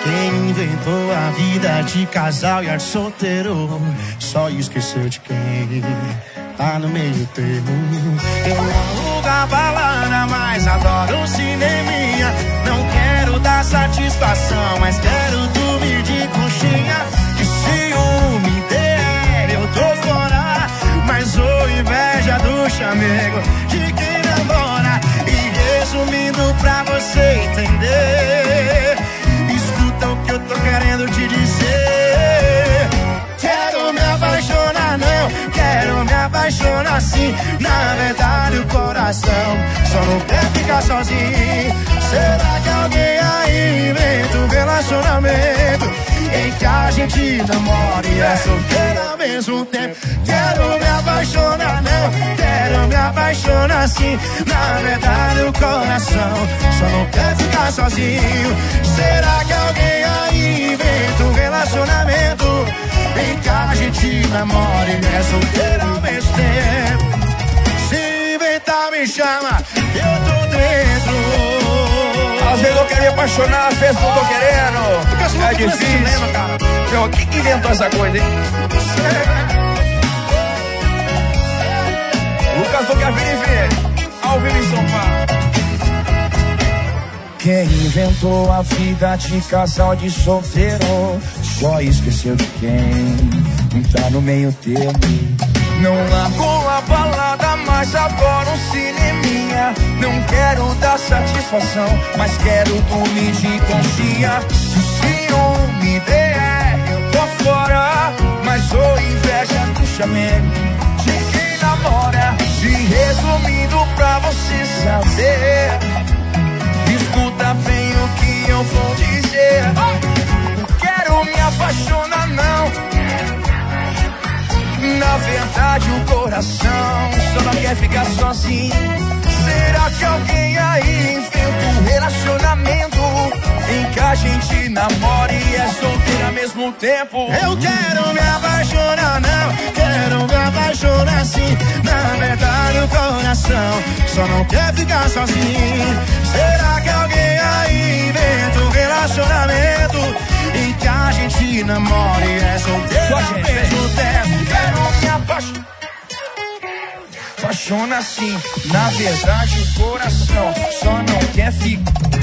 Quem inventou a vida de casal e ar solteiro só esqueceu de quem tá no meio termo. Eu alugo a balada, mas adoro um cineminha. Não quero dar satisfação, mas quero dormir de conchinha. De ciúme der, eu tô fora, mas sou inveja do chamego de quem namora. E resumindo pra você entender, escuta o que eu tô querendo te dizer. Quero me apaixonar não, quero me apaixonar sim. Na verdade o coração só não quer ficar sozinho. Será que alguém aí inventa um relacionamento em que a gente namora e é solteiro ao mesmo tempo? Quero me apaixonar não, quero me apaixonar sim. Na verdade o coração só não quer ficar sozinho. Será que alguém aí inventa um relacionamento em que a gente namora e é solteiro ao mesmo tempo? Se inventar me chama, eu tô dentro. Às vezes eu quero me apaixonar, às vezes não tô querendo. É difícil, cara. Meu, quem que inventou essa coisa, hein? Lucas do Cavini, ao vivo em São Paulo. Quem inventou a vida de casal de solteiro só esqueceu de quem tá no meio termo. Não largou a balada, mas adoro um cineminha. Não quero dar satisfação, mas quero dormir de conchinha. Se ciúme der, eu tô fora, mas sou inveja do chamego de quem namora. E resumindo pra você saber, escuta bem o que eu vou dizer. Quero me apaixonar não, na verdade o coração só não quer ficar sozinho. Será que alguém aí inventa um relacionamento em que a gente namora e é solteiro ao mesmo tempo? Eu quero me apaixonar não, quero me apaixonar sim. Na verdade o coração só não quer ficar sozinho. Será que alguém aí inventa um relacionamento em que a gente namora e é solteiro ao mesmo tempo? Quero me apaixonar assim. Na verdade o coração só não quer ficar